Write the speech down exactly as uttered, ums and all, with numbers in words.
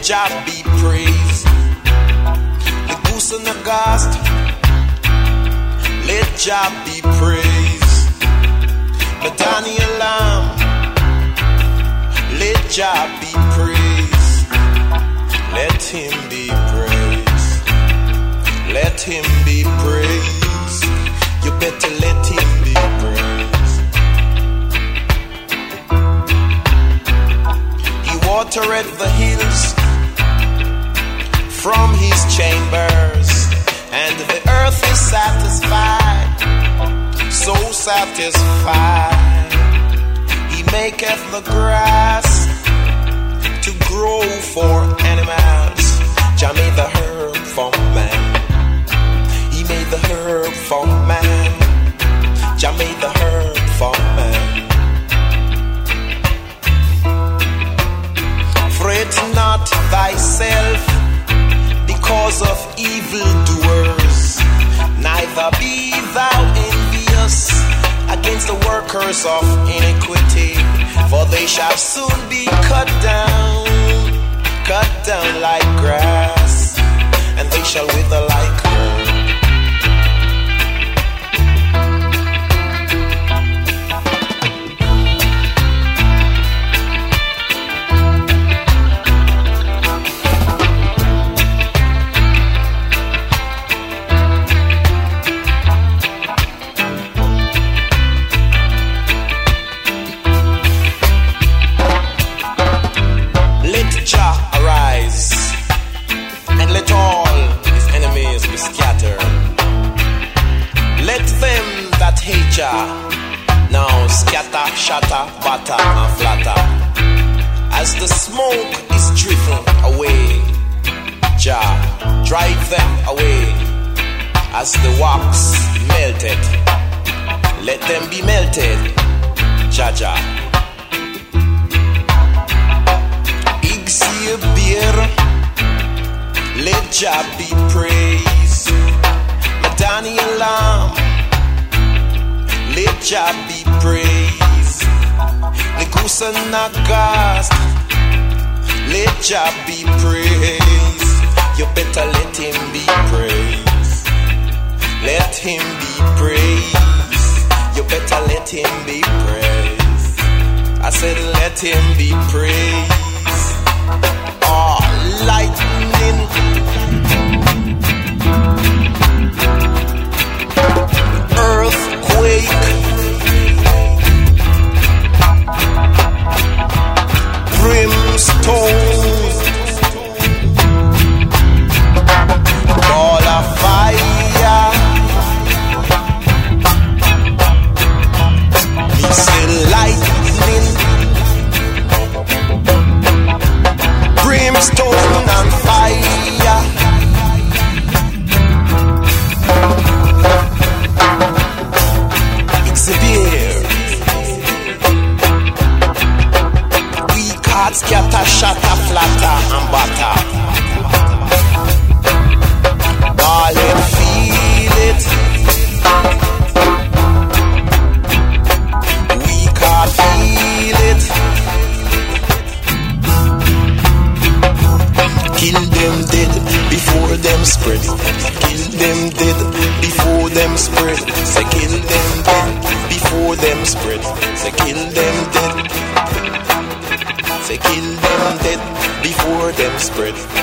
Jah be praised. The goose and the ghost, let Jah be praised. The Daniel Lamb, let Jah be praised. Let him be praised. Let him be praised. You better let him be praised. He watereth the hills from his chambers, and the earth is satisfied, so satisfied. He maketh the grass to grow for animals. Jah made the herb for man. He made the herb for man. Jah made the herb for man. Fret not thyself because of evildoers, neither be thou envious against the workers of iniquity, for they shall soon be cut down, cut down like grass, and they shall wither like herb. Now scatter, shatter, batter and flatter. As the smoke is driven away, Jah drive them away. As the wax melted, let them be melted, Jah Jah. Exhibir, let Jah be praised. Daniel Lamb, let Jah be praised. The goose and the ghost, let Jah be praised. You better let him be praised. Let him be praised. You better let him be praised. I said let him be praised. Oh, lightning, earthquake, brimstone, ball of fire, me say lightning, brimstone and fire. Scatter, shatter, flatter, and batter. Ball and feel it. We can't feel it. Kill them dead before them spread. Kill them dead before them spread. Say kill them dead before them spread. Say kill them dead. Say kill them dead before them spread.